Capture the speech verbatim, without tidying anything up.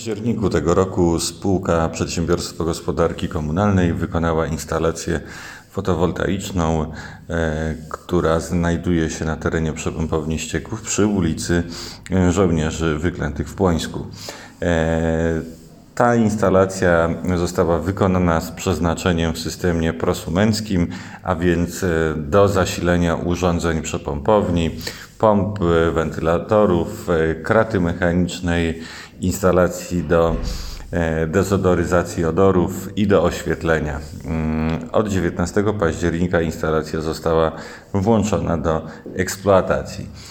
W październiku tego roku spółka Przedsiębiorstwo Gospodarki Komunalnej wykonała instalację fotowoltaiczną, e, która znajduje się na terenie przepompowni ścieków przy ulicy Żołnierzy Wyklętych w Płońsku. E, ta instalacja została wykonana z przeznaczeniem w systemie prosumenckim, a więc do zasilenia urządzeń przepompowni, pomp, wentylatorów, kraty mechanicznej, instalacji do dezodoryzacji odorów i do oświetlenia. Od dziewiętnastego października instalacja została włączona do eksploatacji.